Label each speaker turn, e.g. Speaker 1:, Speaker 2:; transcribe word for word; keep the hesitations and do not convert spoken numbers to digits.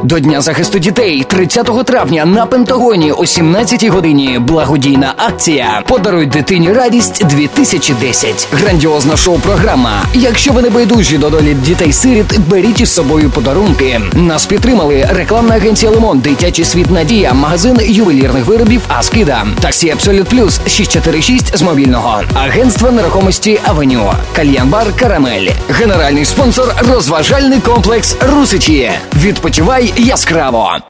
Speaker 1: До Дня захисту дітей тридцятого травня на Пентагоні о сімнадцятій годині благодійна акція «Подаруй дитині радість дві тисячі десять». Грандіозна шоу-програма. Якщо ви не байдужі до долі дітей-сиріт, беріть із собою подарунки. Нас підтримали рекламна агенція «Лимон», дитячий світ «Надія», магазин ювелірних виробів «Аскида», таксі «Абсолют Плюс» шість чотири шість з мобільного, агентство нерухомості «Авеню», кальян-бар «Карамель». Генеральний спонсор – розважальний комплекс «Русичі». Відпочивай яскраво!